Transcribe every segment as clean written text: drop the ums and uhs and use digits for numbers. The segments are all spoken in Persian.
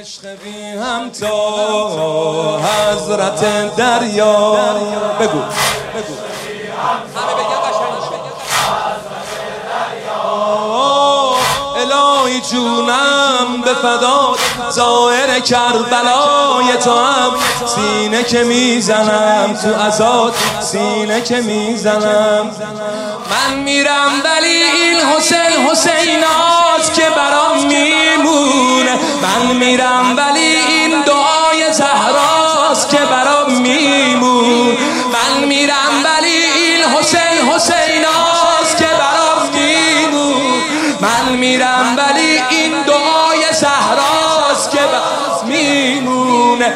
عشق بی هم تا حضرت دریا. بگو همه بگم قشنگ. الهی جونم به فدات، ظاهر کربلای تو هم، سینه که میزنم تو عزات، سینه که میزنم. من میرم ولی این حسینات که برام میمونه. من میرم ولی این دعای زهراست که برام میمونه. من میرم ولی این حسیناست که برام میمونه. من میرم ولی این دعای زهراست که برام میمونه.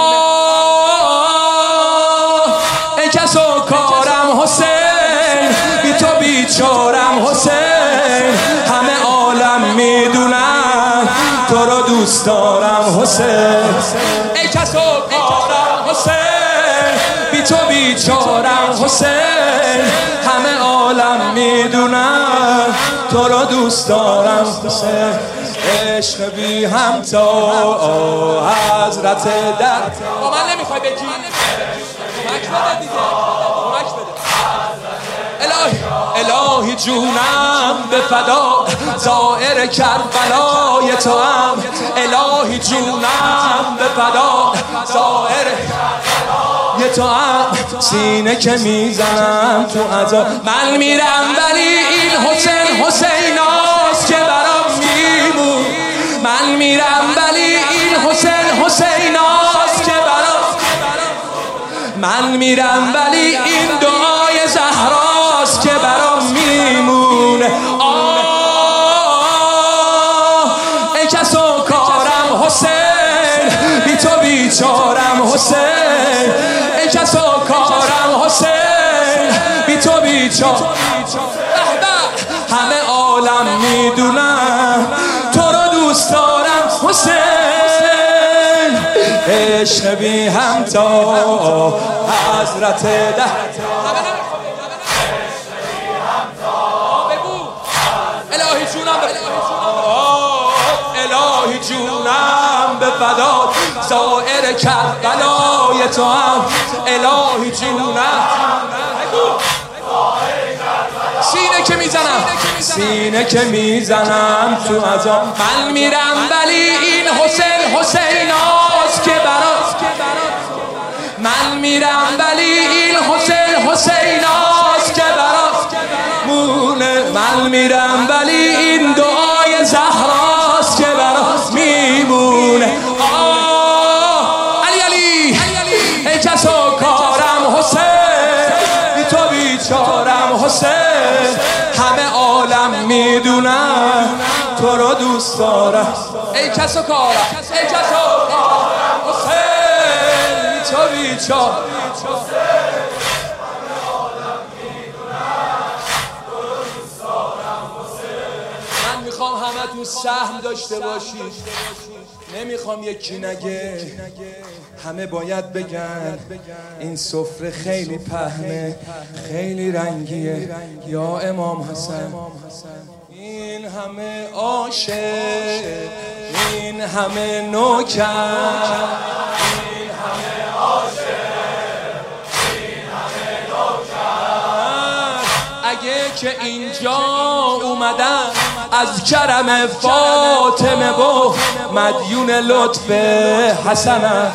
ای کس و کارم حسین، بی تو بیچارم حسین، همه عالم میدونن تو رو دوست دارم حسین. ای کس و کارم حسین، بی تو بیچارم حسین، همه عالم میدونن تو رو دوست دارم حسین. عشق بی هم تا حضرت در. با من نمیخوای بگی؟ کمک بده دیگه، کمک بده. الهی جونم به فدا، ظاهر کربلای تو هم. الهی جونم به فدا، ظاهر کربلای تو هم، سینه که میزنم تو عزا. من میرم ولی این حسیناست که برام میمون. من میرم ولی این حسیناست که برام. من میرم ولی این دعای زهراست که برام میمونه. ای کس و کارم حسین، بی تو بیچارم حسین. ای کس و کارم حسین، بی تو بیچارم. همه عالم میدونن تو رو دوست دارم حسین. عشق بی هم تا حضرت ده. الهی جونم به فدات، ظاهر کربلای تو هم. الهی جونم سینه که میزنم تو عزا. من میرم ولی این حسیناست که برام. من میرم ولی این حسیناست که برام مونه. من میرم ولی این دعای زهراست که برام میمونه. علی ای کس و کارم حسین، بی تو بیچارم حسین، همه عالم میدونن تو رو دوست دارم. ای کس و کارم حسین، بی تو بیچارم حسین، میخوام همه تو سهم داشته باشید. نمیخوام یکی نگه، همه باید بگن این سفره خیلی پهنه، خیلی رنگیه یا امام حسن. این همه عاشق، این همه نوکر، این همه عاشق، این همه نوکر. اگه که اینجا اومدن از کرم فاطمه و مدیون لطف حسن.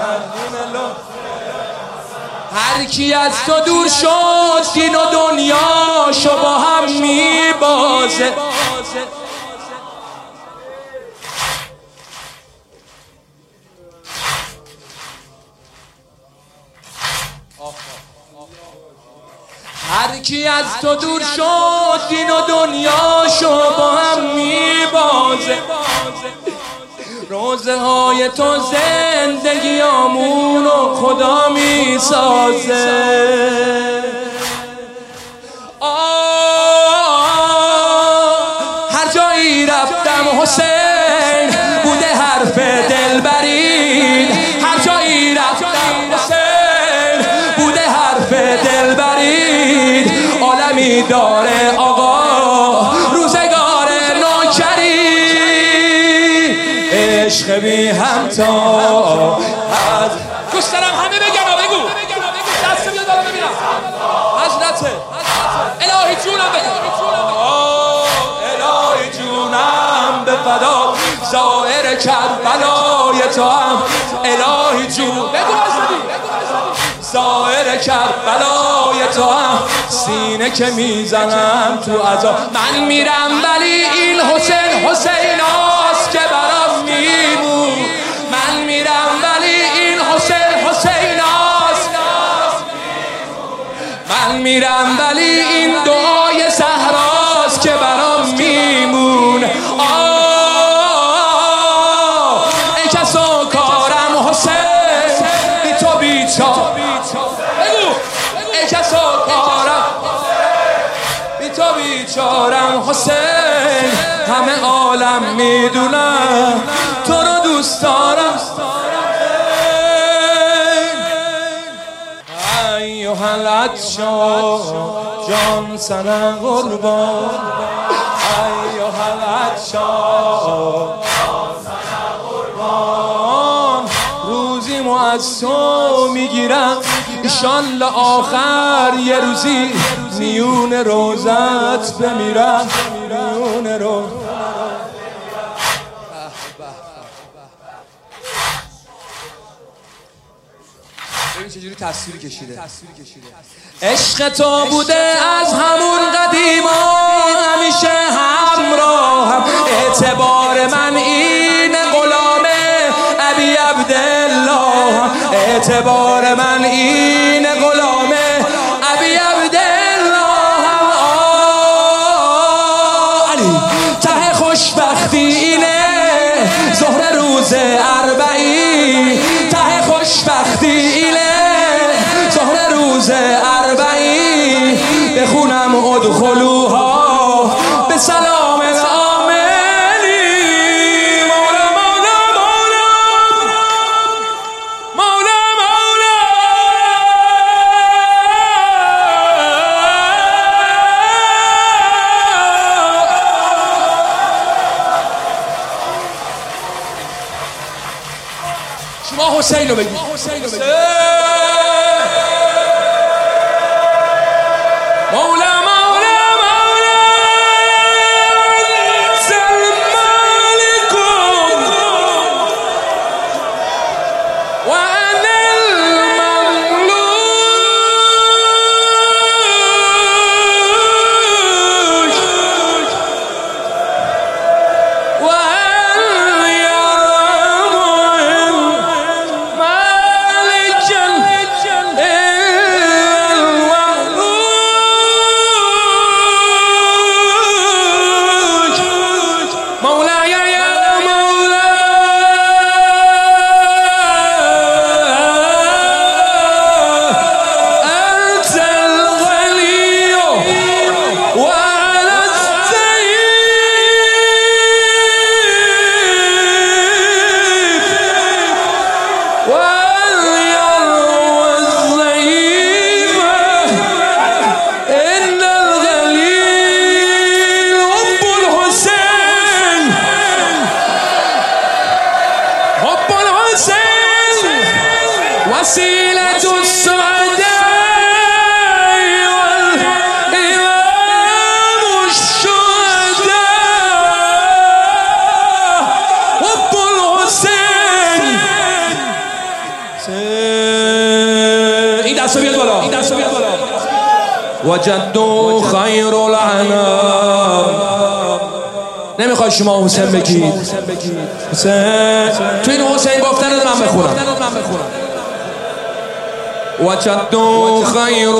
هر کی از تو دور شد، دین و دنیاشو با هم میبازه. هر کی از تو دور شد، دین و دنیاشو با هم میبازه. روزه های تو زندگیامونو خدا میسازه. هر جایی رفتم حسین بوده حرف دلبری. هر جایی رفتم حسین بوده حرف دلبری. عالمی داره آقا روزگار نوکری. عشق بی همتا. از دوست دارم همه بگن بگو دست بیاد بالا ببینم حضرت الهی جونم بگو الهی جونم به فدا زائر کربلای تو هم الهی جون بگو زائر کربلای تو هم سینه که میزنم تو عذاب. من میرم ولی این حسیناست که برام میمون. من میرم ولی این حسیناست. من میرم ولی این دعای صحراست که برام میمون. ای کسا کارم حسین بی تو بیچار. ای کسا کارم بی تو بیچارم حسین. همه عالم میدونم تو رو دوست دارم. ایها العطشان جان سنه قربان. ایها العطشان جان سنه قربان. روزیمو از تو میگیرم انشالله آخر یه روزی میون روزت بمیرم. میون روزت ببین چجوری تصویری کشیده. عشق تو بوده از همون قدیما همیشه همراهم. اعتبار من این غلام ابی عبدالله. اعتبار من این غلام ابی عبدالله. علی ته خوشبختی اینه ظهر روز اربعین. ته خوشبختی اینه ظهر روز اربعین. بخونم ادخلوها به سلام آمنی. مولا مولا مولا مولا مولا. شما حسین رو بگید. مولا مولا مولا سلمالكم وأنا المملوك وأن يرم مالكا مولاي يا مولاي أنت الغني وأنا الضعيف. وأن يروى الضعيف إن الغليل حب الحسين. حب الحسين وسيلة السعداء والإمام الشهداء. حب الحسين. این دستو بیاد بالا. وجدو خیر الانام. نمیخوای شما حسین بگید؟ حسین تو این حسین گفتن من بخونم. وجدو خیر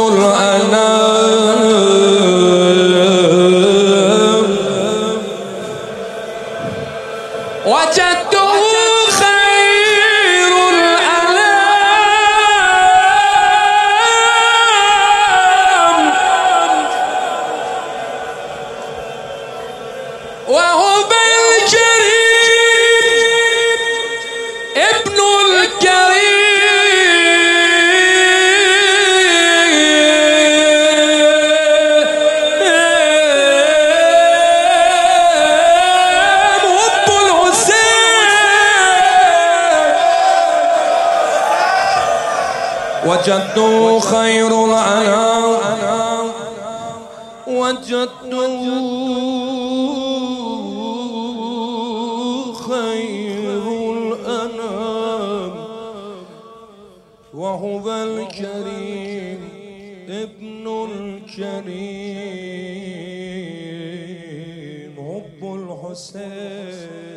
الانام. وجدو خیر الانام. وهو الكريم ابن الكريم. حب الحسين وجدوا خير الأنام وجدوا خير الأنام وهو الكريم ابن الكريم حب الحسين